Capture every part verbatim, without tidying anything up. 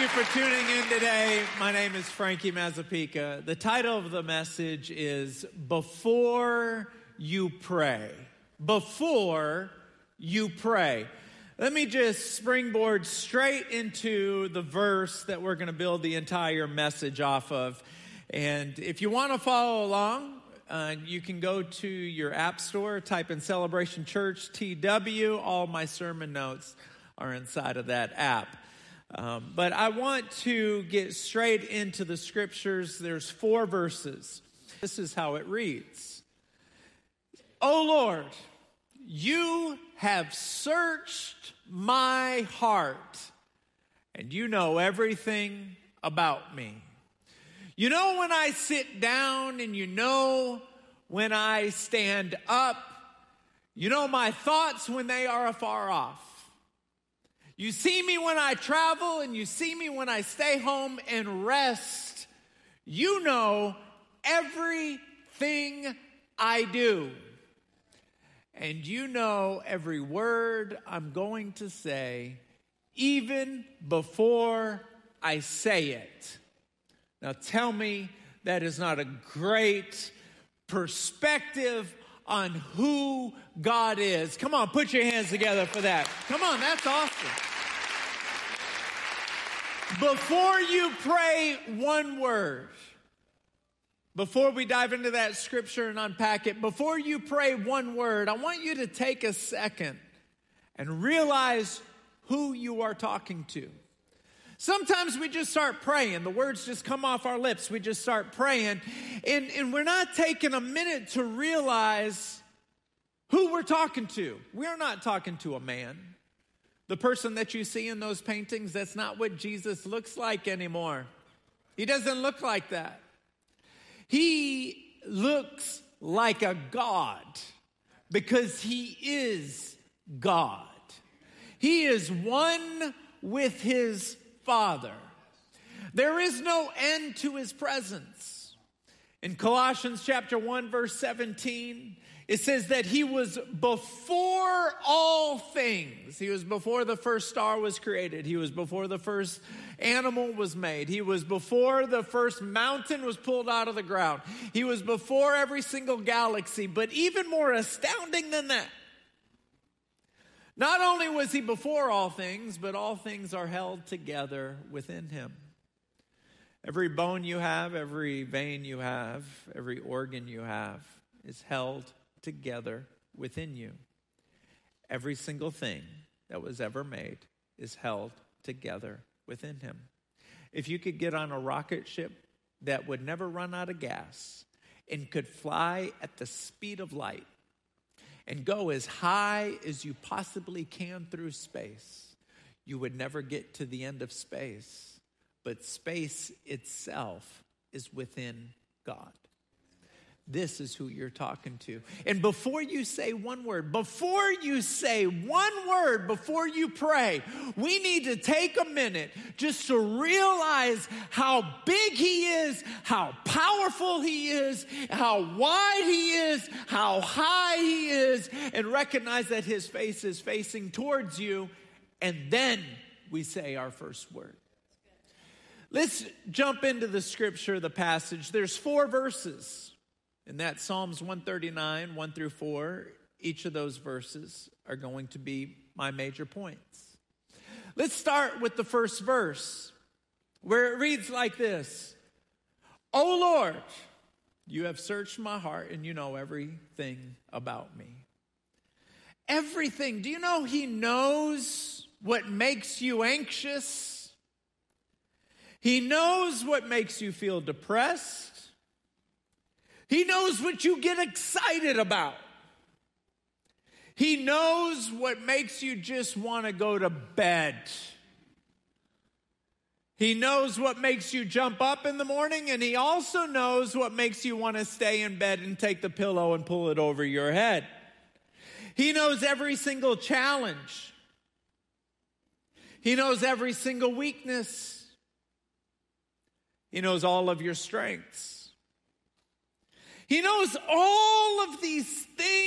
you for tuning in today. My name is Frankie Mazzapica. The title of the message is Before You Pray. Before You Pray. Let me just springboard straight into the verse that we're going to build the entire message off of. And if you want to follow along, uh, you can go to your app store, type in Celebration Church T W. All my sermon notes are inside of that app. Um, but I want to get straight into the scriptures. There's four verses. This is how it reads. O Lord, you have searched my heart, and you know everything about me. You know when I sit down, and you know when I stand up. You know my thoughts when they are afar off. You see me when I travel, and you see me when I stay home and rest. You know everything I do. And you know every word I'm going to say, even before I say it. Now tell me that is not a great perspective on who God is. Come on, put your hands together for that. Come on, that's awesome. Before you pray one word, before we dive into that scripture and unpack it, before you pray one word, I want you to take a second and realize who you are talking to. Sometimes we just start praying. The words just come off our lips. We just start praying. And, and we're not taking a minute to realize who we're talking to. We're not talking to a man. The person that you see in those paintings, that's not what Jesus looks like anymore. He doesn't look like that. He looks like a God because he is God. He is one with his Father. There is no end to his presence. In Colossians chapter one, verse seventeen, it says that he was before all things. He was before the first star was created. He was before the first animal was made. He was before the first mountain was pulled out of the ground. He was before every single galaxy. But even more astounding than that, not only was he before all things, but all things are held together within him. Every bone you have, every vein you have, every organ you have is held together within you. Every single thing that was ever made is held together within him. If you could get on a rocket ship that would never run out of gas and could fly at the speed of light and go as high as you possibly can through space, you would never get to the end of space. But space itself is within God. This is who you're talking to. And before you say one word, before you say one word, before you pray, we need to take a minute just to realize how big he is, how powerful he is, how wide he is, how high he is, and recognize that his face is facing towards you. And then we say our first word. Let's jump into the scripture, the passage. There's four verses. And that's Psalms one thirty-nine, one through four. Each of those verses are going to be my major points. Let's start with the first verse, where it reads like this. O Lord, you have searched my heart, and you know everything about me. Everything. Do you know he knows what makes you anxious? He knows what makes you feel depressed. He knows what you get excited about. He knows what makes you just want to go to bed. He knows what makes you jump up in the morning, and he also knows what makes you want to stay in bed and take the pillow and pull it over your head. He knows every single challenge. He knows every single weakness. He knows all of your strengths. He knows all of these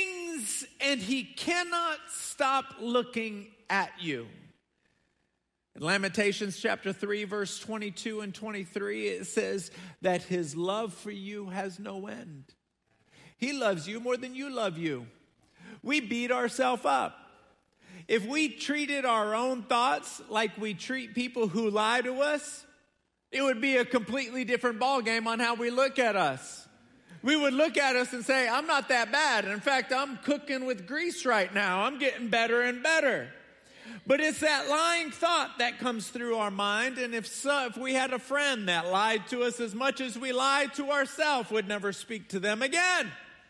things, and he cannot stop looking at you. In Lamentations chapter three, verse twenty-two and twenty-three, it says that his love for you has no end. He loves you more than you love you. We beat ourselves up. If we treated our own thoughts like we treat people who lie to us, it would be a completely different ballgame on how we look at us. We would look at us and say, I'm not that bad. In fact, I'm cooking with grease right now. I'm getting better and better. But it's that lying thought that comes through our mind. And if so, if we had a friend that lied to us as much as we lied to ourselves, we'd never speak to them again.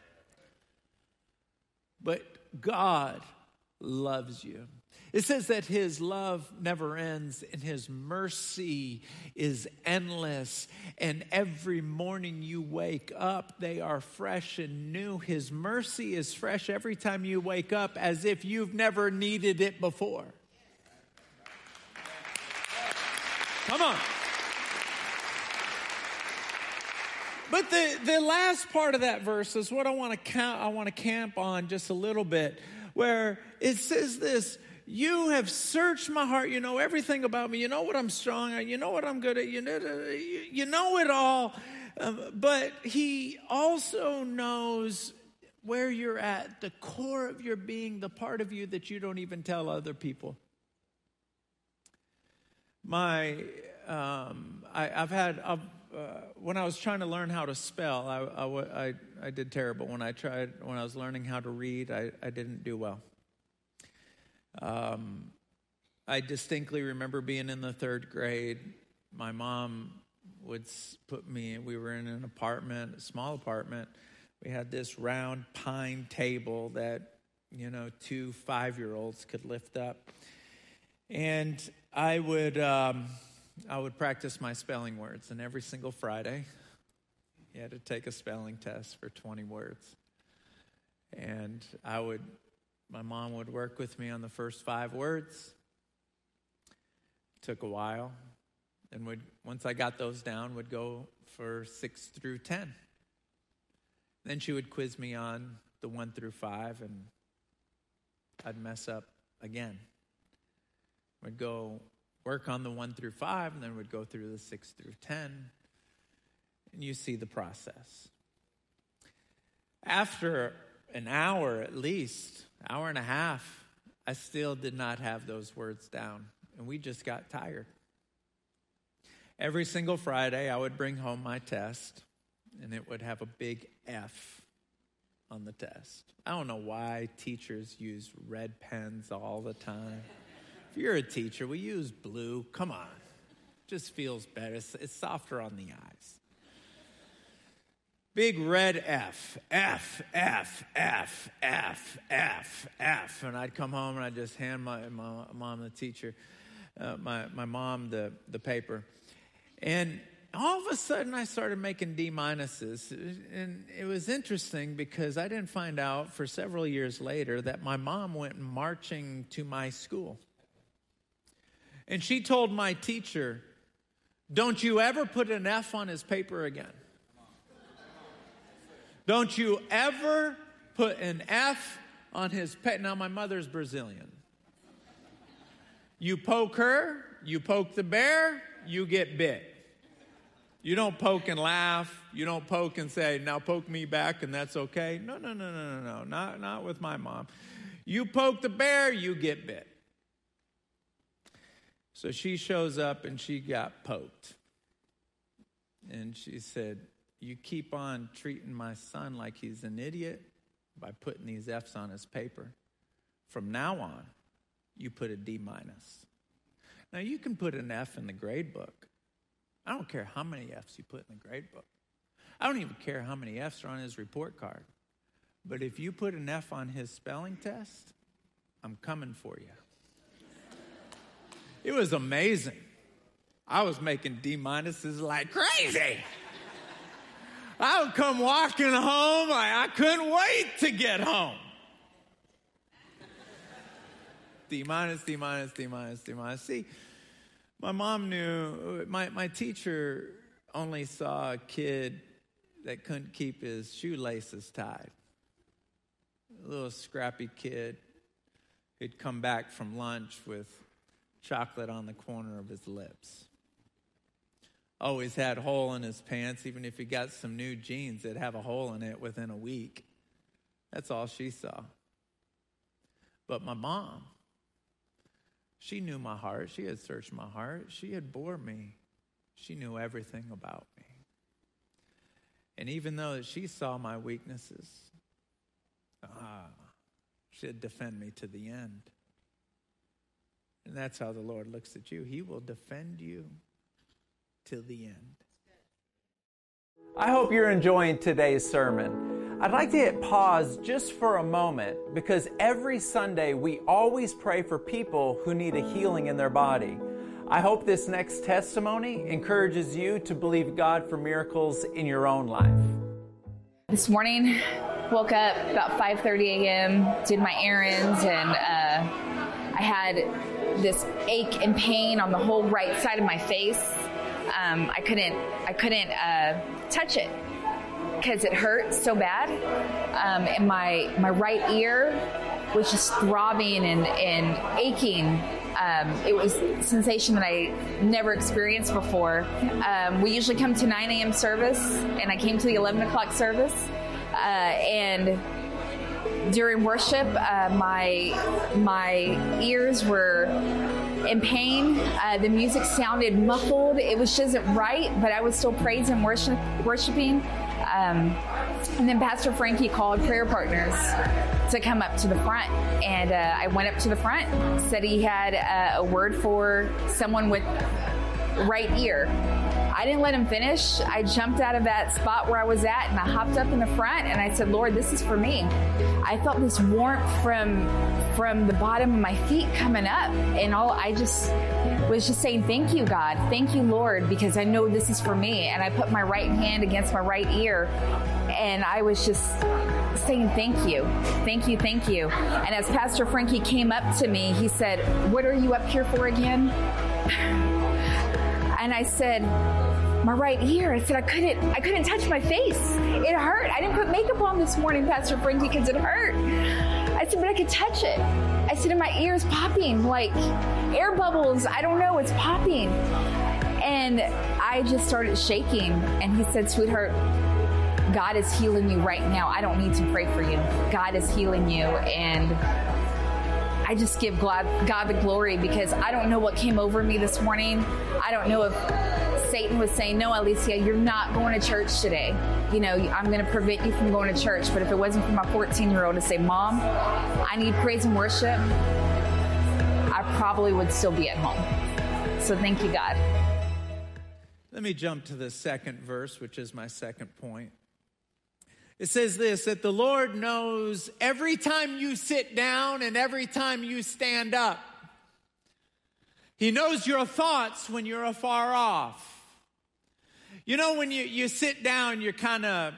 But God loves you. It says that his love never ends and his mercy is endless. And every morning you wake up, they are fresh and new. His mercy is fresh every time you wake up, as if you've never needed it before. Come on. But the, the last part of that verse is what I want to count, I want to camp on just a little bit, where it says this: you have searched my heart. You know everything about me. You know what I'm strong at. You know what I'm good at. You know, you know it all. Um, but he also knows where you're at, the core of your being, the part of you that you don't even tell other people. My, um, I, I've had, I've, uh, when I was trying to learn how to spell, I, I, I, I did terrible. When I tried, when I was learning how to read, I, I didn't do well. Um, I distinctly remember being in the third grade. My mom would put me, we were in an apartment, a small apartment. We had this round pine table that, you know, two five-year-olds could lift up. And I would, um, I would practice my spelling words. And every single Friday, you had to take a spelling test for twenty words. And I would... My mom would work with me on the first five words. Took a while. And would once I got those down, would go for six through ten. Then she would quiz me on the one through five, and I'd mess up again. Would go work on the one through five, and then would go through the six through ten. And you see the process. After an hour at least, hour and a half, I still did not have those words down. And we just got tired. Every single Friday, I would bring home my test, and it would have a big F on the test. I don't know why teachers use red pens all the time. If you're a teacher, we use blue. Come on. It just feels better. It's, it's softer on the eyes. Big red F, F, F, F, F, F, F. And I'd come home and I'd just hand my, my mom, the teacher, uh, my, my mom, the, the paper. And all of a sudden I started making D minuses. And it was interesting because I didn't find out for several years later that my mom went marching to my school. And she told my teacher, don't you ever put an F on his paper again. Don't you ever put an F on his pet. Now, my mother's Brazilian. You poke her, you poke the bear, you get bit. You don't poke and laugh. You don't poke and say, now poke me back and that's okay. No, no, no, no, no, no. Not, not with my mom. You poke the bear, you get bit. So she shows up and she got poked. And she said, you keep on treating my son like he's an idiot by putting these F's on his paper. From now on, you put a D minus. Now, you can put an F in the grade book. I don't care how many F's you put in the grade book. I don't even care how many F's are on his report card. But if you put an F on his spelling test, I'm coming for you. It was amazing. I was making D minuses like crazy. I would come walking home. I, I couldn't wait to get home. D minus, D minus, D minus, D minus. See, my mom knew, my, my teacher only saw a kid that couldn't keep his shoelaces tied. A little scrappy kid. He'd come back from lunch with chocolate on the corner of his lips. Always had a hole in his pants. Even if he got some new jeans, they'd have a hole in it within a week. That's all she saw. But my mom, she knew my heart. She had searched my heart. She had bore me. She knew everything about me. And even though she saw my weaknesses, ah, she'd defend me to the end. And that's how the Lord looks at you. He will defend you till the end. I hope you're enjoying today's sermon. I'd like to hit pause just for a moment because every Sunday we always pray for people who need a healing in their body. I hope this next testimony encourages you to believe God for miracles in your own life. This morning, woke up about five thirty a.m., did my errands, and uh, I had this ache and pain on the whole right side of my face. Um, I couldn't, I couldn't uh, touch it because it hurt so bad. Um, and my my right ear was just throbbing and, and aching. Um, it was a sensation that I never experienced before. Um, we usually come to nine a.m. service, and I came to the eleven o'clock service. Uh, and during worship, uh, my my ears were in pain. Uh, the music sounded muffled. It was just right, but I was still praising and worship, worshiping. Um, and then Pastor Frankie called prayer partners to come up to the front. And uh, I went up to the front, said he had uh, a word for someone with right ear. I didn't let him finish. I jumped out of that spot where I was at and I hopped up in the front and I said, Lord, this is for me. I felt this warmth from from the bottom of my feet coming up, and all I just was just saying, thank you, God. Thank you, Lord, because I know this is for me. And I put my right hand against my right ear and I was just saying, thank you, thank you, thank you. And as Pastor Frankie came up to me, he said, what are you up here for again? And I said, my right ear. I said, I couldn't, I couldn't touch my face. It hurt. I didn't put makeup on this morning, Pastor Frankie, because it hurt. I said, but I could touch it. I said, and my ear's popping like air bubbles. I don't know, it's popping. And I just started shaking. And he said, sweetheart, God is healing you right now. I don't need to pray for you. God is healing you. And I just give God, God the glory because I don't know what came over me this morning. I don't know if Satan was saying, no, Alicia, you're not going to church today. You know, I'm going to prevent you from going to church. But if it wasn't for my fourteen-year-old to say, Mom, I need praise and worship, I probably would still be at home. So thank you, God. Let me jump to the second verse, which is my second point. It says this, that the Lord knows every time you sit down and every time you stand up. He knows your thoughts when you're afar off. You know, when you, you sit down, you're kind of,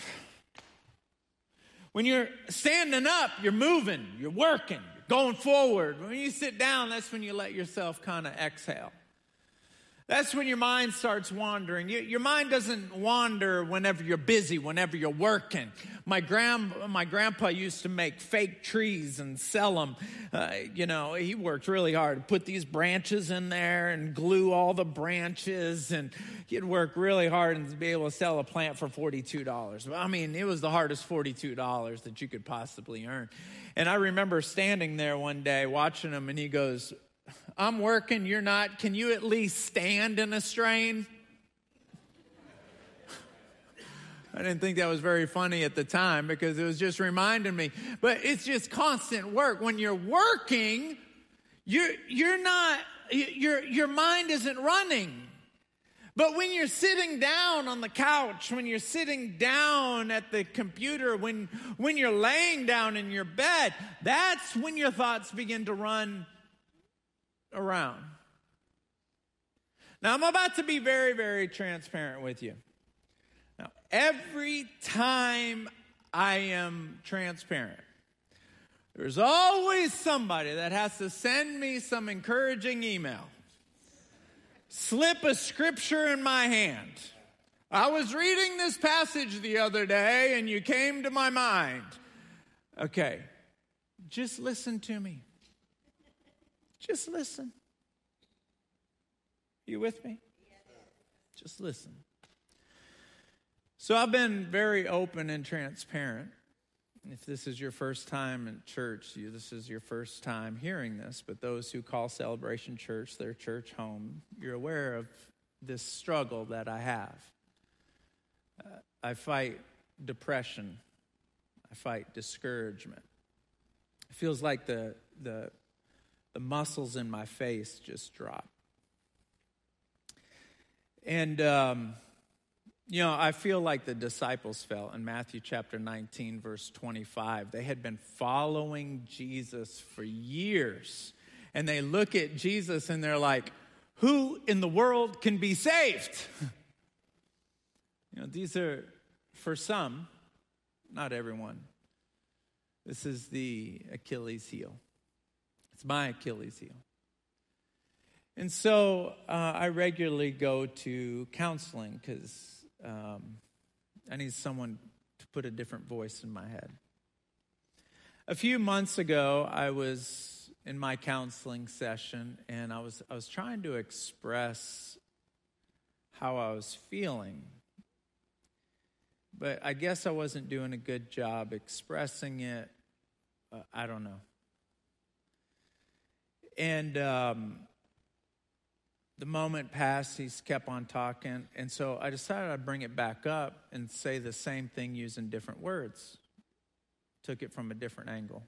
when you're standing up, you're moving, you're working, you're going forward. When you sit down, that's when you let yourself kind of exhale. That's when your mind starts wandering. You, your mind doesn't wander whenever you're busy, whenever you're working. My grand, my grandpa used to make fake trees and sell them. Uh, you know, he worked really hard to put these branches in there and glue all the branches. And he'd work really hard and be able to sell a plant for forty-two dollars. I mean, it was the hardest forty-two dollars that you could possibly earn. And I remember standing there one day watching him, and he goes, I'm working, you're not. Can you at least stand in a strain? I didn't think that was very funny at the time because it was just reminding me. But it's just constant work. When you're working, you're you're not your your mind isn't running. But when you're sitting down on the couch, when you're sitting down at the computer, when when you're laying down in your bed, that's when your thoughts begin to run around. Now, I'm about to be very, very transparent with you. Now, every time I am transparent, there's always somebody that has to send me some encouraging email. Slip a scripture in my hand. I was reading this passage the other day and you came to my mind. Okay, just listen to me. Just listen. You with me? Just listen. So I've been very open and transparent. If this is your first time in church, you, this is your first time hearing this, but those who call Celebration Church their church home, you're aware of this struggle that I have. Uh, I fight depression. I fight discouragement. It feels like the, the, the muscles in my face just drop. And, um, you know, I feel like the disciples felt in Matthew chapter nineteen, verse twenty-five. They had been following Jesus for years. And they look at Jesus and they're like, who in the world can be saved? You know, these are, for some, not everyone. This is the Achilles heel. It's my Achilles heel. And so uh, I regularly go to counseling because um, I need someone to put a different voice in my head. A few months ago, I was in my counseling session, and I was I was trying to express how I was feeling. But I guess I wasn't doing a good job expressing it. Uh, I don't know. And um, the moment passed, he's kept on talking. And so I decided I'd bring it back up and say the same thing using different words. Took it from a different angle.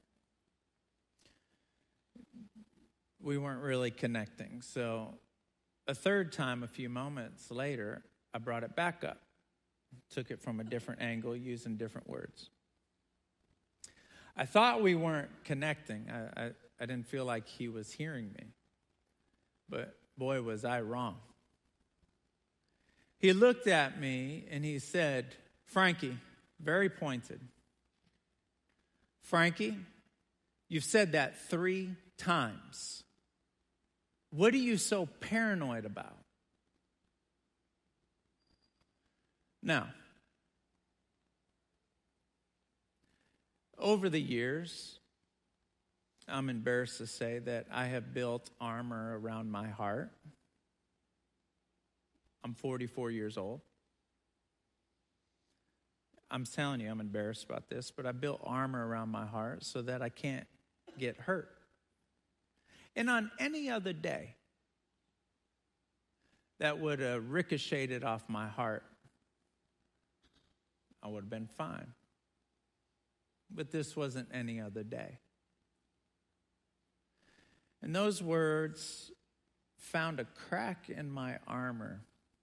We weren't really connecting. So a third time, a few moments later, I brought it back up. Took it from a different angle using different words. I thought we weren't connecting. I, I, I didn't feel like he was hearing me. But boy, was I wrong. He looked at me and he said, Frankie, very pointed. Frankie, you've said that three times. What are you so paranoid about? Now, over the years, I'm embarrassed to say that I have built armor around my heart. I'm forty-four years old. I'm telling you, I'm embarrassed about this, but I built armor around my heart so that I can't get hurt. And on any other day, that would have ricocheted off my heart. I would have been fine. But this wasn't any other day. And those words found a crack in my armor,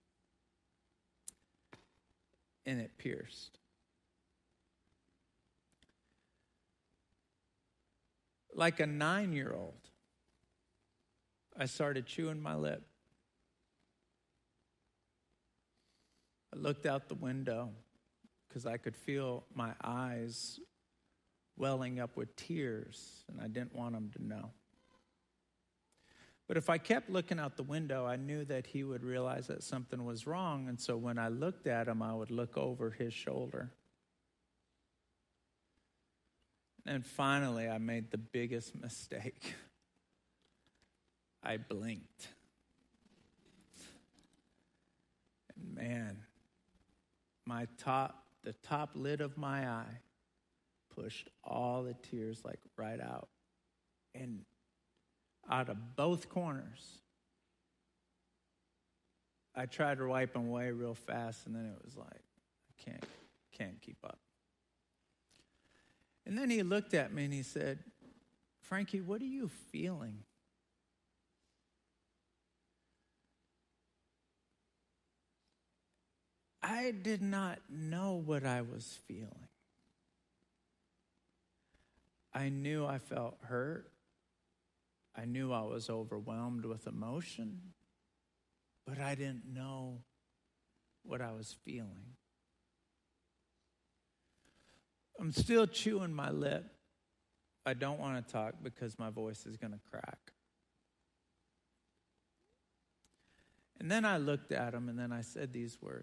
and it pierced. Like a nine-year-old, I started chewing my lip. I looked out the window because I could feel my eyes welling up with tears, and I didn't want him to know. But if I kept looking out the window, I knew that he would realize that something was wrong, and so when I looked at him, I would look over his shoulder. And finally, I made the biggest mistake. I blinked. And man, my top, the top lid of my eye pushed all the tears like right out. And out of both corners, I tried to wipe them away real fast, and then it was like, I can't, can't keep up. And then he looked at me and he said, Frankie, what are you feeling? I did not know what I was feeling. I knew I felt hurt. I knew I was overwhelmed with emotion, but I didn't know what I was feeling. I'm still chewing my lip. I don't want to talk because my voice is going to crack. And then I looked at him and then I said these words.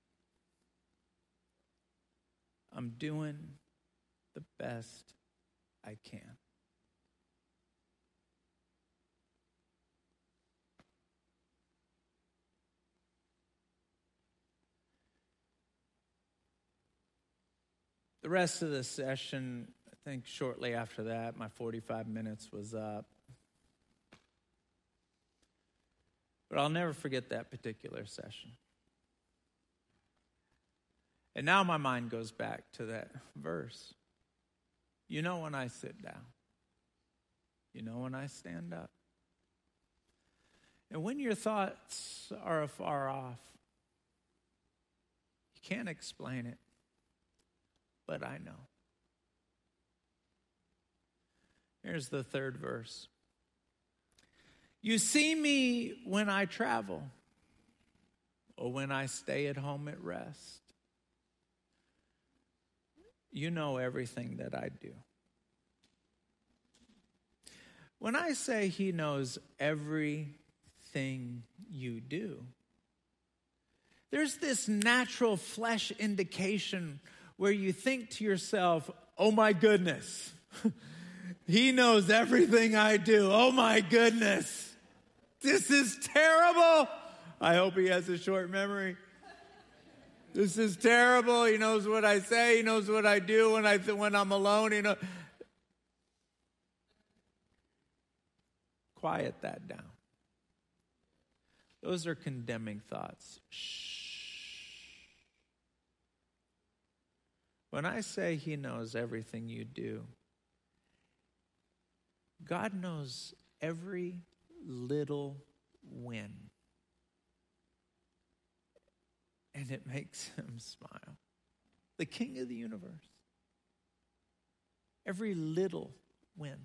I'm doing the best I can. The rest of the session, I think shortly after that, my forty-five minutes was up. But I'll never forget that particular session. And now my mind goes back to that verse. You know when I sit down. You know when I stand up. And when your thoughts are afar off, you can't explain it, but I know. Here's the third verse. You see me when I travel or when I stay at home at rest. You know everything that I do. When I say he knows everything you do, there's this natural flesh indication where you think to yourself, oh my goodness, he knows everything I do. Oh my goodness, this is terrible. I hope he has a short memory. This is terrible. He knows what I say. He knows what I do when I when I'm alone. You know, quiet that down. Those are condemning thoughts. Shh. When I say he knows everything you do, God knows every little win. And it makes him smile. The King of the universe. Every little win.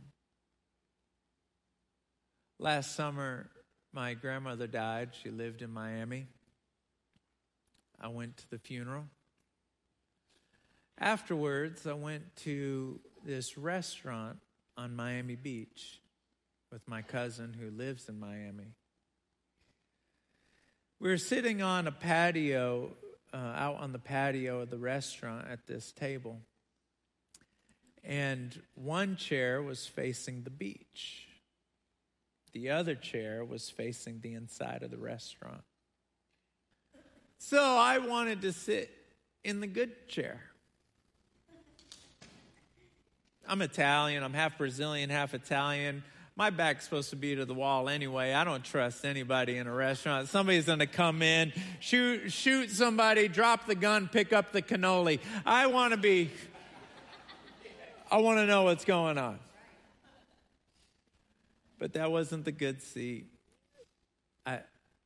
Last summer, my grandmother died. She lived in Miami. I went to the funeral. Afterwards, I went to this restaurant on Miami Beach with my cousin who lives in Miami. We were sitting on a patio, uh, out on the patio of the restaurant at this table. And one chair was facing the beach. The other chair was facing the inside of the restaurant. So I wanted to sit in the good chair. I'm Italian. I'm half Brazilian, half Italian. My back's supposed to be to the wall anyway. I don't trust anybody in a restaurant. Somebody's going to come in, shoot, shoot somebody, drop the gun, pick up the cannoli. I want to be, I want to know what's going on. But that wasn't the good seat. I,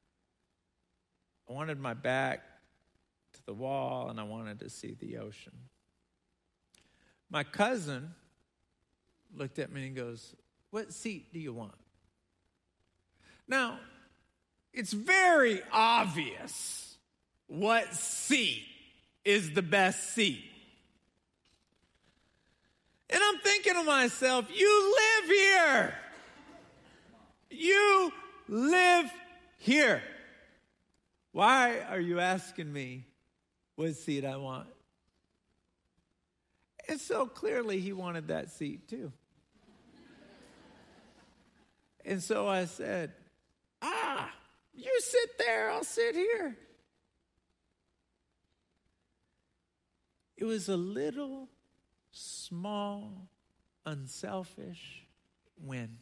I wanted my back to the wall, and I wanted to see the ocean. My cousin looked at me and goes, what seat do you want? Now, it's very obvious what seat is the best seat. And I'm thinking to myself, you live here. You live here. Why are you asking me what seat I want? And so clearly he wanted that seat too. And so I said, ah, you sit there, I'll sit here. It was a little, small, unselfish win.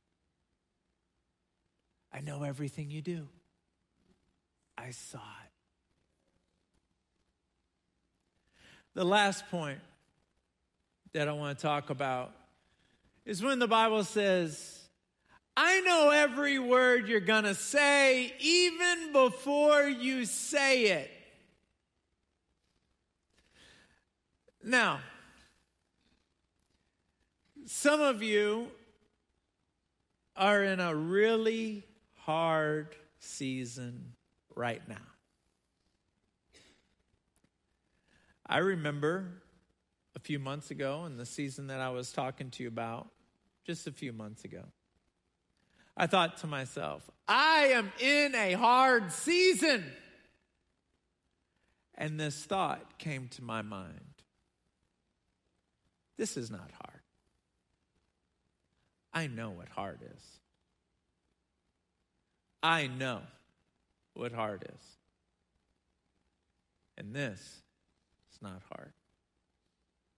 I know everything you do. I saw it. The last point that I want to talk about is when the Bible says, I know every word you're going to say, even before you say it. Now, some of you are in a really hard season right now. I remember a few months ago, in the season that I was talking to you about, just a few months ago, I thought to myself, I am in a hard season. And this thought came to my mind. This is not hard. I know what hard is. I know what hard is. And this is not hard.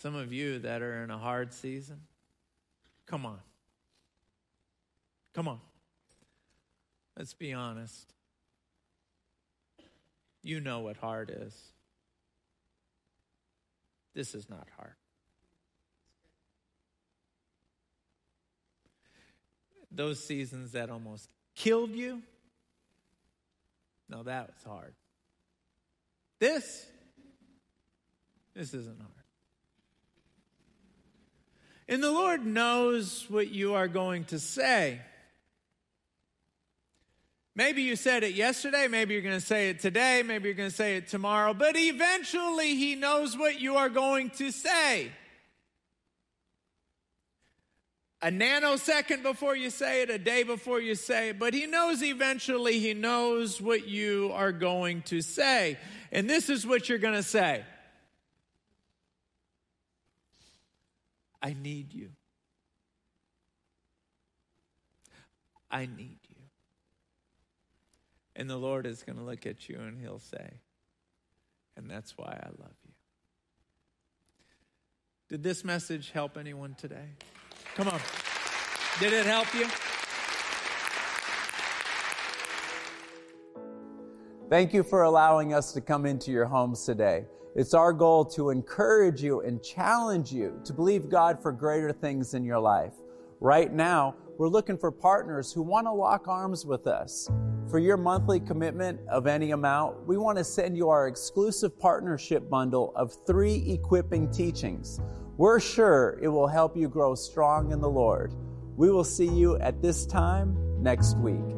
Some of you that are in a hard season, come on. Come on. Let's be honest. You know what hard is. This is not hard. Those seasons that almost killed you, no, that was hard. This, this isn't hard. And the Lord knows what you are going to say. Maybe you said it yesterday, maybe you're going to say it today, maybe you're going to say it tomorrow, but eventually He knows what you are going to say. A nanosecond before you say it, a day before you say it, but He knows eventually, He knows what you are going to say. And this is what you're going to say. I need you. I need you. And the Lord is going to look at you and He'll say, and that's why I love you. Did this message help anyone today? Come on. Did it help you? Thank you for allowing us to come into your homes today. It's our goal to encourage you and challenge you to believe God for greater things in your life. Right now, we're looking for partners who want to lock arms with us. For your monthly commitment of any amount, we want to send you our exclusive partnership bundle of three equipping teachings. We're sure it will help you grow strong in the Lord. We will see you at this time next week.